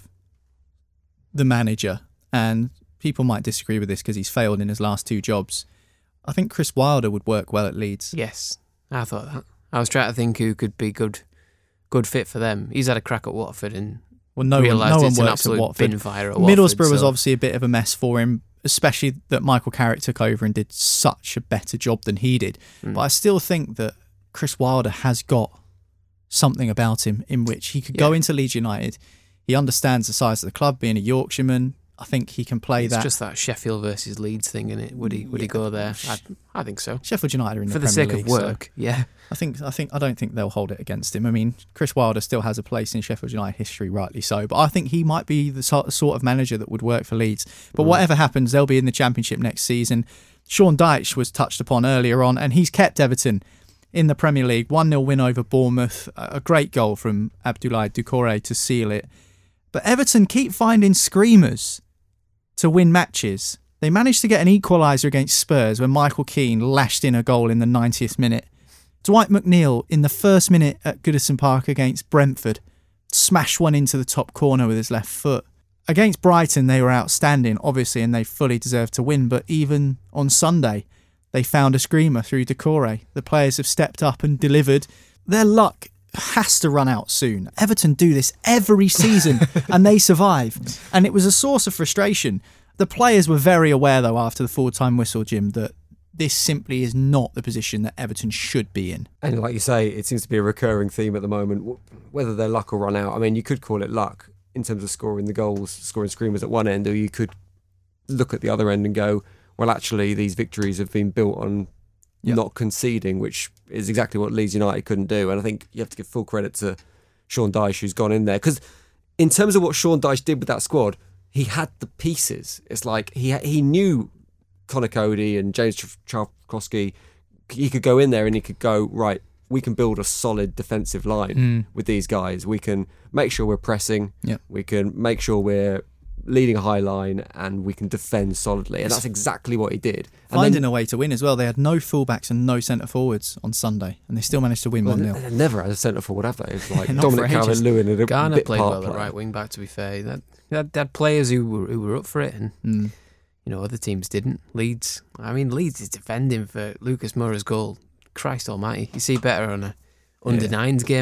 the manager? And people might disagree with this because he's failed in his last two jobs. I think Chris Wilder would work well at Leeds. Yes, I thought that. I was trying to think who could be good good fit for them. He's had a crack at Watford and Well, no one, realised no one it's an works at absolute Watford. bin fire at Watford. Middlesbrough was so- obviously a bit of a mess for him, especially that Michael Carrick took over and did such a better job than he did. Mm. But I still think that Chris Wilder has got something about him in which he could go Yeah. into Leeds United. He understands the size of the club, being a Yorkshireman. I think he can play It's that. just that Sheffield versus Leeds thing, isn't it? Would he would he Yeah. go there? I, I think so. Sheffield United are in For the the Premier sake League, of so work, yeah. I think I think I don't think they'll hold it against him. I mean, Chris Wilder still has a place in Sheffield United history, rightly so. But I think he might be the sort sort of manager that would work for Leeds. But Mm. whatever happens, they'll be in the Championship next season. Sean Dyche was touched upon earlier on, and he's kept Everton in the Premier League. one nil win over Bournemouth. A great goal from Abdoulaye Doucouré to seal it. But Everton keep finding screamers to win matches. They managed to get an equaliser against Spurs when Michael Keane lashed in a goal in the ninetieth minute. Dwight McNeil in the first minute at Goodison Park against Brentford smashed one into the top corner with his left foot. Against Brighton they were outstanding, obviously, and they fully deserved to win, but even on Sunday they found a screamer through Doucouré. The players have stepped up and delivered. Their luck has to run out soon. Everton do this every season and they survive. And it was a source of frustration. The players were very aware, though, after the full-time whistle, Jim, that this simply is not the position that Everton should be in. And like you say, it seems to be a recurring theme at the moment. Wh- Whether their luck will run out, I mean, you could call it luck in terms of scoring the goals, scoring screamers at one end, or you could look at the other end and go, well, actually, these victories have been built on Yep. not conceding, which is exactly what Leeds United couldn't do. And I think you have to give full credit to Sean Dyche, who's gone in there. Because in terms of what Sean Dyche did with that squad, he had the pieces. It's like he he knew Connor Cody and James Tarkowski. He could go in there and he could go, right, we can build a solid defensive line Mm. with these guys. We can make sure we're pressing. Yep. We can make sure we're leading a high line and we can defend solidly. And that's exactly what he did. And Finding then, a way to win as well. They had no fullbacks and no centre forwards on Sunday, and they still managed to win well, one nil. they never had a centre forward, have they? It's like Not Dominic for ages. Calvert-Lewin and a Garner bit played part well at player. right wing back, to be fair. That, they, had, they had players who were, who were up for it, and Mm. you know other teams didn't. Leeds, I mean, Leeds is defending for Lucas Moura's goal. Christ almighty. You see better on a under Yeah. nines game.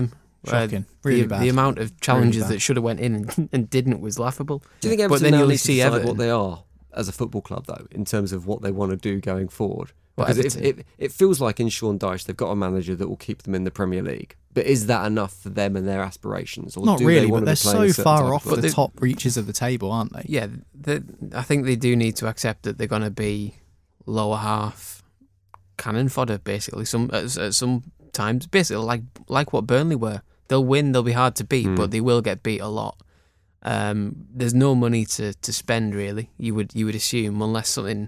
Shocking. Really the, bad. The amount of challenges Really bad. that should have went in and, and didn't was laughable. Do you think But Everton then now you'll need to see decide Everton. what they are as a football club, though, in terms of what they want to do going forward? What, Because if, Everton? it, it feels like in Sean Dyche they've got a manager that will keep them in the Premier League. But is that enough for them and their aspirations? Or Not do really, they but want they're to be playing so a certain far type of off football? the But they- top reaches of the table, aren't they? Yeah, the, I think they do need to accept that they're going to be lower half cannon fodder, basically. Some at, at some times, basically like like what Burnley were. They'll win, they'll be hard to beat, Mm. but they will get beat a lot. Um, there's no money to, to spend really. You would you would assume, unless something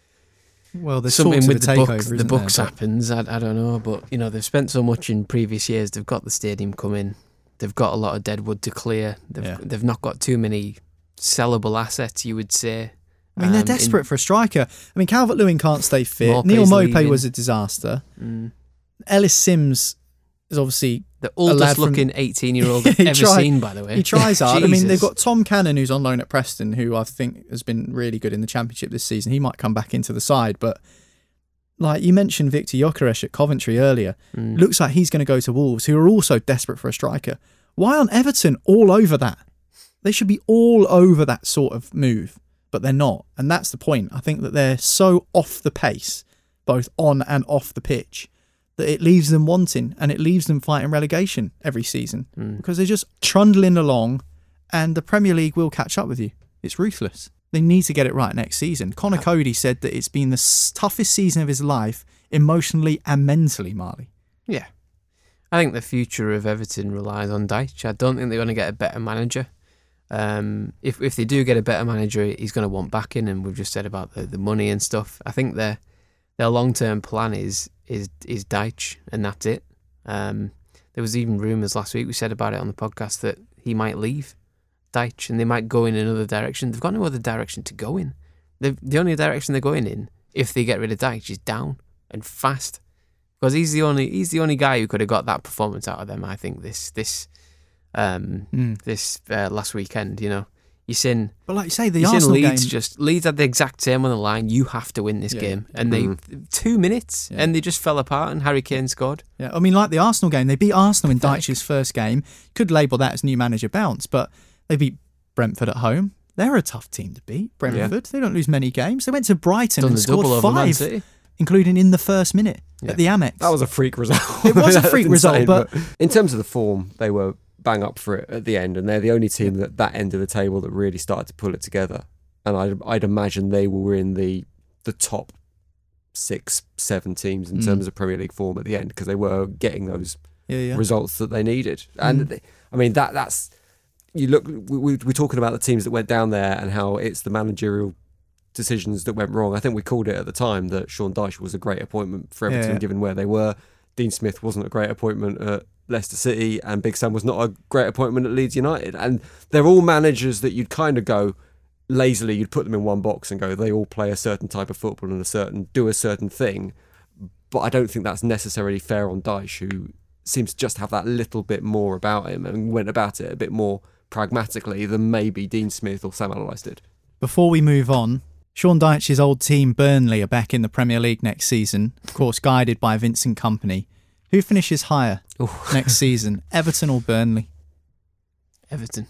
Well, there's something talks with of the a book, takeover, the isn't books there? happens. I, I don't know, but you know they've spent so much in previous years. They've got the stadium coming. They've got a lot of dead wood to clear. They've Yeah. they've not got too many sellable assets, you would say. I mean, they're Um, in- desperate for a striker. I mean, Calvert-Lewin can't stay fit. Maupay's Neil Maupay leaving. was a disaster. Mm. Ellis Sims is obviously The lad oldest from- looking eighteen-year-old I've He ever tried- seen, by the way. he tries hard. I mean, they've Jesus. got Tom Cannon, who's on loan at Preston, who I think has been really good in the Championship this season. He might come back into the side, but like you mentioned, Victor Gyökeres at Coventry earlier, Mm. looks like he's going to go to Wolves, who are also desperate for a striker. Why aren't Everton all over that? They should be all over that sort of move, but they're not, and that's the point. I think that they're so off the pace, both on and off the pitch, that it leaves them wanting, and it leaves them fighting relegation every season Mm. because they're just trundling along, and the Premier League will catch up with you. It's ruthless. They need to get it right next season. Connor Cody said that it's been the s- toughest season of his life, emotionally and mentally, Marley. Yeah. I think the future of Everton relies on Dyche. I don't think they're going to get a better manager. Um, if if they do get a better manager, he's going to want backing, and we've just said about the, the money and stuff. I think their their long term plan is is is Dyche, and that's it. Um, there was even rumours last week, we said about it on the podcast, that he might leave Dyche and they might go in another direction. They've got no other direction to go in. They've, the only direction they're going in, if they get rid of Dyche, is down and fast. Because he's the only he's the only guy who could have got that performance out of them. I think this this um Mm. this uh, last weekend. You know, you're seeing But like you say, the you're Arsenal seeing Leeds game, just Leeds had the exact same on the line. You have to win this Yeah. game, and they two minutes Yeah. and they just fell apart. And Harry Kane scored. yeah, I mean, like the Arsenal game, they beat Arsenal in Dyche's first game. Could label that as new manager bounce, but they beat Brentford at home. They're a tough team to beat. Brentford, they don't lose many games. They went to Brighton Done and the scored double over Man five, City. including in the first minute Yeah. at the Amex. That was a freak result. It was a That's freak result, insane, but- in terms of the form, they were bang up for it at the end, and they're the only team at that end of the table that really started to pull it together. And I'd, I'd imagine they were in the the top six, seven teams in Mm. terms of Premier League form at the end, because they were getting those yeah, yeah. results that they needed. And Mm. they, I mean, that that's you look. We, we, we're talking about the teams that went down there and how it's the managerial decisions that went wrong. I think we called it at the time that Sean Dyche was a great appointment for Everton, Yeah. given where they were. Dean Smith wasn't a great appointment at Leicester City, and Big Sam was not a great appointment at Leeds United. And they're all managers that you'd kind of go lazily, you'd put them in one box and go, they all play a certain type of football and a certain do a certain thing. But I don't think that's necessarily fair on Dyche, who seems to just have that little bit more about him and went about it a bit more pragmatically than maybe Dean Smith or Sam Allardyce did. Before we move on, Sean Dyche's old team Burnley are back in the Premier League next season, of course guided by Vincent Kompany. Who finishes higher next season, Everton or Burnley? Everton.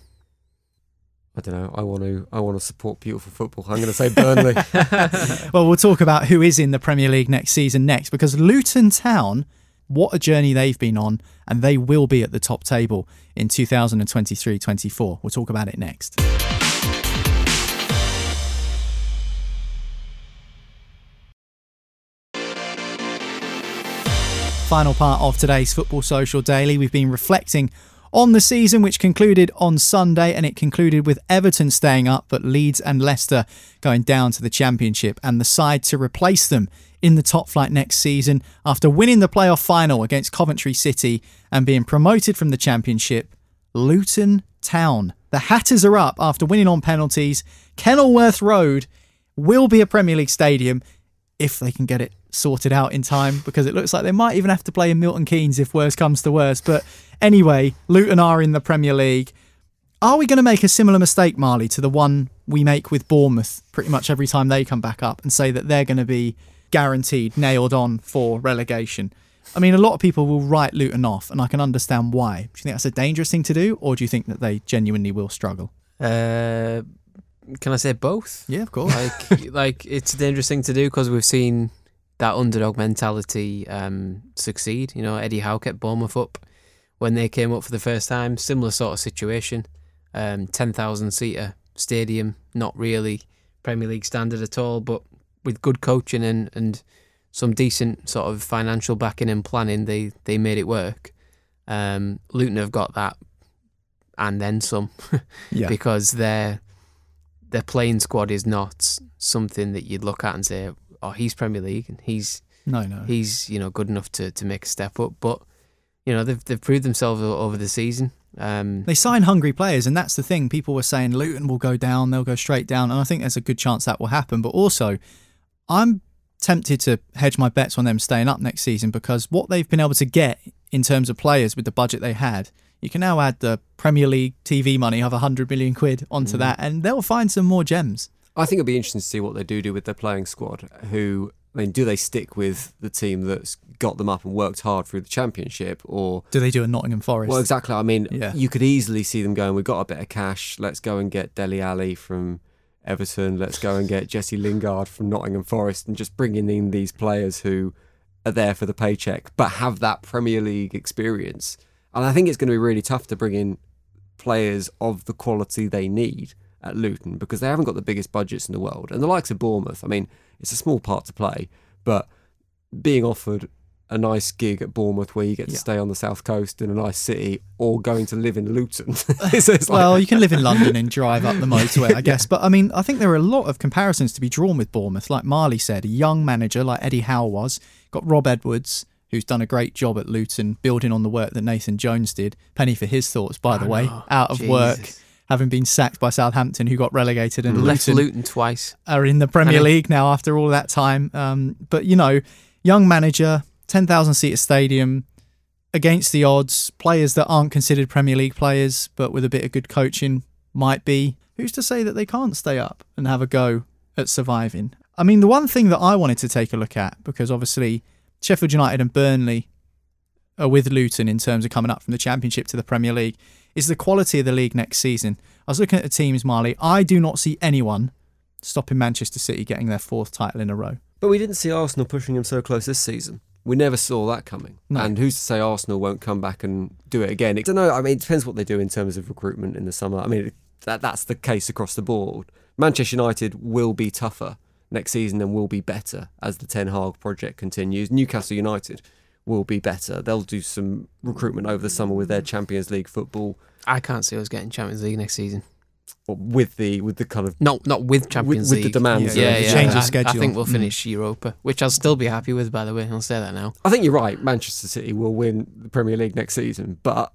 I don't know. I want to. I want to support beautiful football. I'm going to say Burnley. Well, we'll talk about who is in the Premier League next season next, because Luton Town, what a journey they've been on, and they will be at the top table in two thousand twenty-three twenty-four. We'll talk about it next. Final part of today's Football Social Daily. We've been reflecting on the season, which concluded on Sunday, and it concluded with Everton staying up, but Leeds and Leicester going down to the Championship, and the side to replace them in the top flight next season after winning the playoff final against Coventry City and being promoted from the Championship, Luton Town. The Hatters are up after winning on penalties. Kenilworth Road will be a Premier League stadium if they can get it sorted out in time, because it looks like they might even have to play in Milton Keynes if worse comes to worse. But anyway, Luton are in the Premier League. Are we going to make a similar mistake, Marley, to the one we make with Bournemouth pretty much every time they come back up and say that they're going to be guaranteed, nailed on for relegation? I mean, a lot of people will write Luton off, and I can understand why. Do you think that's a dangerous thing to do, or do you think that they genuinely will struggle? Uh, can I say both? Yeah, of course. Like, like it's a dangerous thing to do because we've seen that underdog mentality um, succeed. You know, Eddie Howe kept Bournemouth up when they came up for the first time. Similar sort of situation. Um, ten thousand seater stadium, not really Premier League standard at all, but with good coaching and, and some decent sort of financial backing and planning, they, they made it work. Um, Luton have got that and then some Yeah. because their their playing squad is not something that you'd look at and say, oh, he's Premier League and he's No, no. he's you know good enough to, to make a step up. But you know they've they've proved themselves o- over the season. Um, They sign hungry players, and that's the thing. People were saying Luton will go down, they'll go straight down, and I think there's a good chance that will happen. But also, I'm tempted to hedge my bets on them staying up next season because what they've been able to get in terms of players with the budget they had, you can now add the Premier League T V money of one hundred million quid onto Mm. that, and they'll find some more gems. I think it'll be interesting to see what they do do with their playing squad. Who, I mean, do they stick with the team that's got them up and worked hard through the Championship, or Do they do a Nottingham Forest? well, exactly. I mean, Yeah. you could easily see them going, we've got a bit of cash, let's go and get Dele Alli from Everton, let's go and get Jesse Lingard from Nottingham Forest, and just bringing in these players who are there for the paycheck, but have that Premier League experience. And I think it's going to be really tough to bring in players of the quality they need at Luton because they haven't got the biggest budgets in the world. And the likes of Bournemouth, I mean, it's a small part to play, but being offered a nice gig at Bournemouth where you get to Yeah. stay on the south coast in a nice city, or going to live in Luton. it's, it's like, Well, you can live in London and drive up the motorway, I guess. But I mean, I think there are a lot of comparisons to be drawn with Bournemouth. Like Marley said, a young manager like Eddie Howe was. Got Rob Edwards, who's done a great job at Luton, building on the work that Nathan Jones did. Penny for his thoughts, by the I way, know. out of Jesus. work, having been sacked by Southampton, who got relegated, and left Luton Luton twice. are in the Premier I know. League now after all that time. Um, but, you know, young manager, ten thousand seater stadium, against the odds, players that aren't considered Premier League players, but with a bit of good coaching might be. Who's to say that they can't stay up and have a go at surviving? I mean, the one thing that I wanted to take a look at, because obviously Sheffield United and Burnley are with Luton in terms of coming up from the Championship to the Premier League, is the quality of the league next season. I was looking at the teams, Marley. I do not see anyone stopping Manchester City getting their fourth title in a row. But we didn't see Arsenal pushing them so close this season. We never saw that coming. No. And who's to say Arsenal won't come back and do it again? I don't know. I mean, it depends what they do in terms of recruitment in the summer. I mean, that that's the case across the board. Manchester United will be tougher next season and will be better as the Ten Hag project continues. Newcastle United will be better. They'll do some recruitment over the summer with their Champions League football, I can't see us getting Champions League next season. or with the with the kind of No, not with Champions with, with League. the demands. Yeah, Yeah, of- yeah. change of I, schedule. I think we'll Mm. finish Europa, which I'll still be happy with, by the way. I'll say that now. I think you're right. Manchester City will win the Premier League next season, but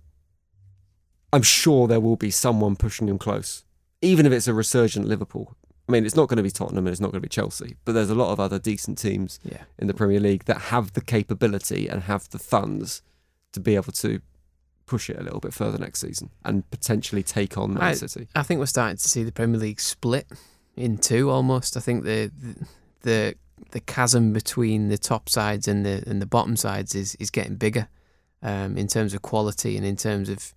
I'm sure there will be someone pushing them close, even if it's a resurgent Liverpool. I mean, it's not going to be Tottenham and it's not going to be Chelsea, but there's a lot of other decent teams Yeah. in the Premier League that have the capability and have the funds to be able to push it a little bit further next season and potentially take on Man I- City. I think we're starting to see the Premier League split in two almost. I think the the the chasm between the top sides and the and the bottom sides is is getting bigger um, in terms of quality and in terms of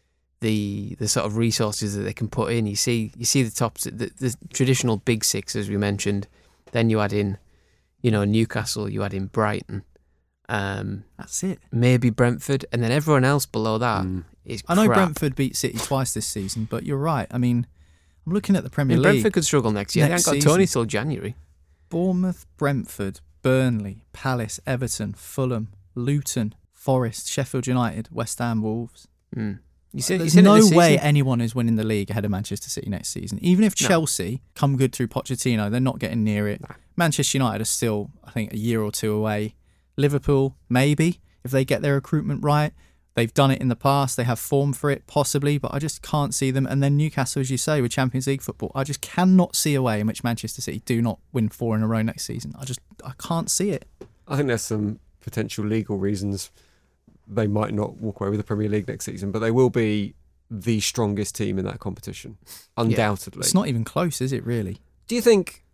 the the sort of resources that they can put in. You see you see the tops, the, the traditional big six as we mentioned. Then you add in, you know, Newcastle. You add in Brighton. Um, That's it. maybe Brentford, and then everyone else below that Mm. is I know crap. Brentford beat City twice this season, but you're right. I mean, I'm looking at the I Premier mean, League. Brentford could struggle next year. Next they ain't got Tony season. till January. Bournemouth, Brentford, Burnley, Palace, Everton, Fulham, Luton, Forest, Sheffield United, West Ham, Wolves. Mm. You see, you There's seen it no this way season? anyone is winning the league ahead of Manchester City next season. Even if No. Chelsea come good through Pochettino, they're not getting near it. No. Manchester United are still, I think, a year or two away. Liverpool, maybe, if they get their recruitment right. They've done it in the past. They have form for it, possibly, but I just can't see them. And then Newcastle, as you say, with Champions League football, I just cannot see a way in which Manchester City do not win four in a row next season. I just, I can't see it. I think there's some potential legal reasons they might not walk away with the Premier League next season, but they will be the strongest team in that competition, undoubtedly. It's not even close, is it, really? Do you think,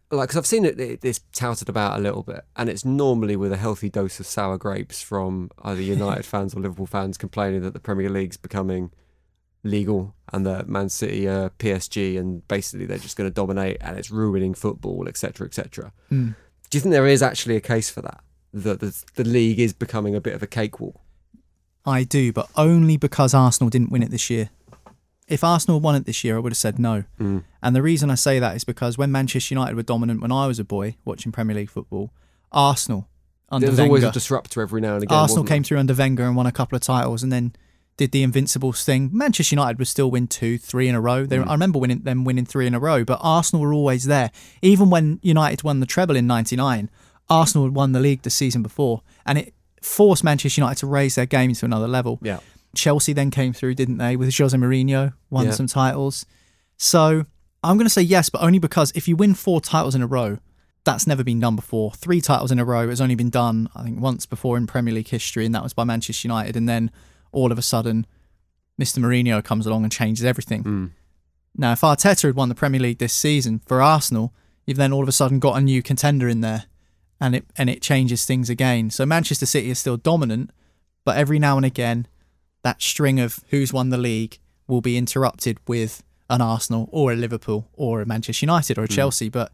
like, because I've seen it, it this touted about a little bit, and it's normally with a healthy dose of sour grapes from either United fans or Liverpool fans complaining that the Premier League's becoming legal and that Man City are P S G and basically they're just going to dominate and it's ruining football, et cetera, et cetera. Mm. Do you think there is actually a case for that? That the, the league is becoming a bit of a cakewalk? I do, but only because Arsenal didn't win it this year. If Arsenal won it this year, I would have said no. Mm. And the reason I say that is because when Manchester United were dominant when I was a boy watching Premier League football, Arsenal under There's Wenger, always a disruptor every now and again. Arsenal wasn't came there? through under Wenger and won a couple of titles and then did the Invincibles thing. Manchester United would still win two, three in a row. They, Mm. I remember winning them winning three in a row, but Arsenal were always there. Even when United won the treble in ninety-nine, Arsenal had won the league the season before, and it forced Manchester United to raise their game to another level. Yeah. Chelsea then came through, didn't they, with Jose Mourinho, won Yeah. some titles. So I'm going to say yes, but only because if you win four titles in a row, that's never been done before. Three titles in a row has only been done, I think, once before in Premier League history, and that was by Manchester United. And then all of a sudden, Mister Mourinho comes along and changes everything. Mm. Now, if Arteta had won the Premier League this season for Arsenal, you've then all of a sudden got a new contender in there, and it and it changes things again. So Manchester City is still dominant, but every now and again, that string of who's won the league will be interrupted with an Arsenal or a Liverpool or a Manchester United or a Chelsea. Mm. But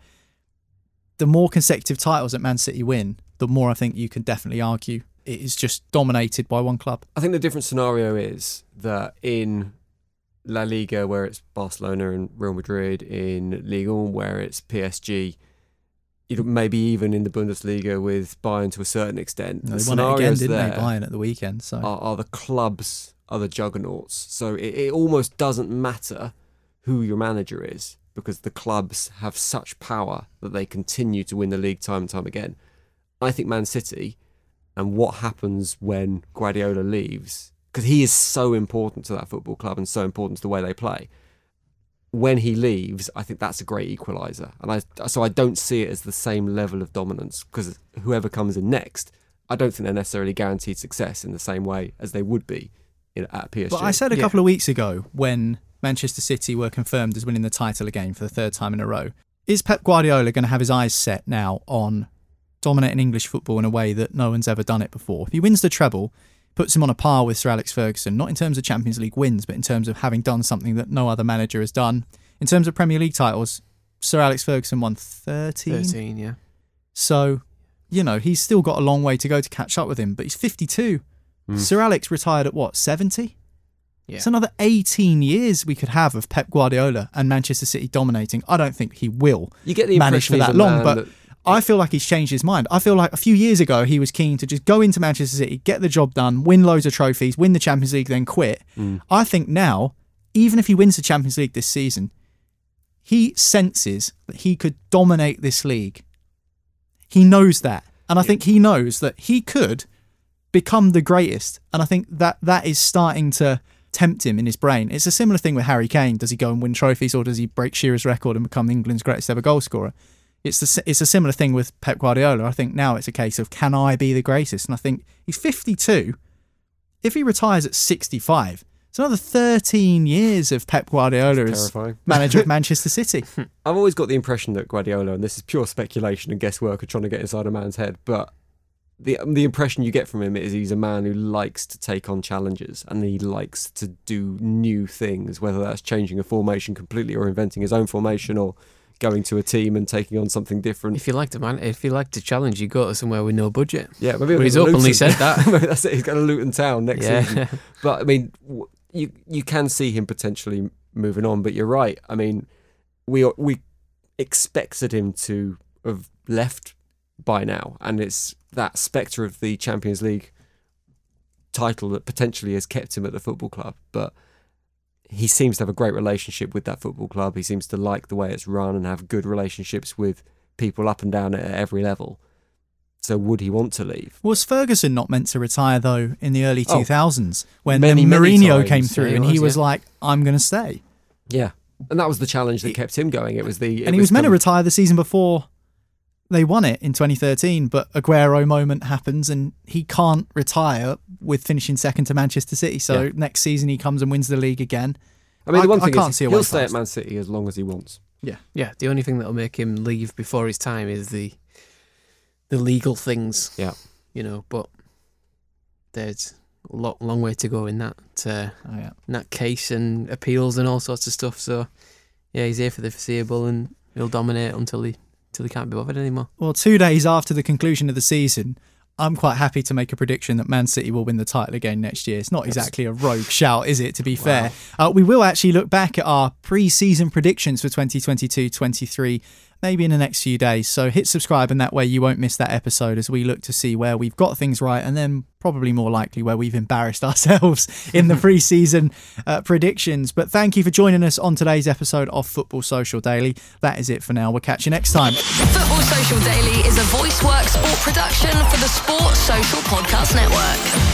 the more consecutive titles that Man City win, the more I think you can definitely argue it is just dominated by one club. I think the different scenario is that in La Liga, where it's Barcelona and Real Madrid, in Liga one, where it's P S G, you know, maybe even in the Bundesliga with Bayern to a certain extent. No, the they won it again, didn't there they, Bayern at the weekend? So are, are the clubs, are the juggernauts. So it, it almost doesn't matter who your manager is, because the clubs have such power that they continue to win the league time and time again. I think Man City, and what happens when Guardiola leaves, because he is so important to that football club and so important to the way they play. When he leaves, I think that's a great equaliser. And I so I don't see it as the same level of dominance, because whoever comes in next, I don't think they're necessarily guaranteed success in the same way as they would be in, at P S G. But I said a Yeah. couple of weeks ago when Manchester City were confirmed as winning the title again for the third time in a row, is Pep Guardiola going to have his eyes set now on dominating English football in a way that no one's ever done it before? If he wins the treble, puts him on a par with Sir Alex Ferguson, not in terms of Champions League wins, but in terms of having done something that no other manager has done. In terms of Premier League titles, Sir Alex Ferguson won thirteen. thirteen, yeah. So, you know, he's still got a long way to go to catch up with him, but he's fifty-two. Mm. Sir Alex retired at what, seventy? Yeah. It's another eighteen years we could have of Pep Guardiola and Manchester City dominating. I don't think he will you get the manage for impression that he's a long, man but that- I feel like he's changed his mind. I feel like a few years ago he was keen to just go into Manchester City, get the job done, win loads of trophies, win the Champions League, then quit. Mm. I think now, even if he wins the Champions League this season, he senses that he could dominate this league. He knows that. And I think he knows that he could become the greatest. And I think that that is starting to tempt him in his brain. It's a similar thing with Harry Kane. Does he go and win trophies, or does he break Shearer's record and become England's greatest ever goal scorer? It's the, it's a similar thing with Pep Guardiola. I think now it's a case of, can I be the greatest? And I think he's fifty-two. If he retires at sixty-five, it's another thirteen years of Pep Guardiola as terrifying. manager of Manchester City. I've always got the impression that Guardiola, and this is pure speculation and guesswork of trying to get inside a man's head, but the the impression you get from him is he's a man who likes to take on challenges and he likes to do new things, whether that's changing a formation completely or inventing his own formation or going to a team and taking on something different. If you like to man, if you like to challenge, you go to somewhere with no budget. Yeah, maybe But he's Luton. openly said that. Maybe that's it. He's going to Luton Town next Yeah. season. But I mean, w- you you can see him potentially moving on. But you're right. I mean, we we expected him to have left by now, and it's that spectre of the Champions League title that potentially has kept him at the football club. But he seems to have a great relationship with that football club. He seems to like the way it's run and have good relationships with people up and down at every level. So would he want to leave? Was Ferguson not meant to retire, though, in the early Oh, two thousands when many, then many Mourinho times. came through Yeah, he and he was, was yeah. like, I'm going to stay. Yeah. And that was the challenge that kept him going. It was the... it And he was meant to kind of- retire the season before they won it in twenty thirteen, but Aguero moment happens and he can't retire with finishing second to Manchester City. So Yeah. next season he comes and wins the league again. I mean, the I- one I thing can't is, see a he'll way stay at past. Man City as long as he wants. Yeah. Yeah, the only thing that'll make him leave before his time is the the legal things. Yeah. You know, but there's a long, long way to go in that uh, Oh, yeah. in that case and appeals and all sorts of stuff. So, yeah, he's here for the foreseeable and he'll dominate until he until he can't be bothered anymore. Well, two days after the conclusion of the season, I'm quite happy to make a prediction that Man City will win the title again next year. It's not exactly a rogue shout, is it, to be fair? Uh, we will actually look back at our pre-season predictions for twenty twenty-two twenty-three maybe in the next few days. So hit subscribe, and that way you won't miss that episode as we look to see where we've got things right and then probably more likely where we've embarrassed ourselves in the pre-season uh, predictions. But thank you for joining us on today's episode of Football Social Daily. That is it for now. We'll catch you next time. Football Social Daily is a VoiceWorks sport production for the Sport Social Podcast Network.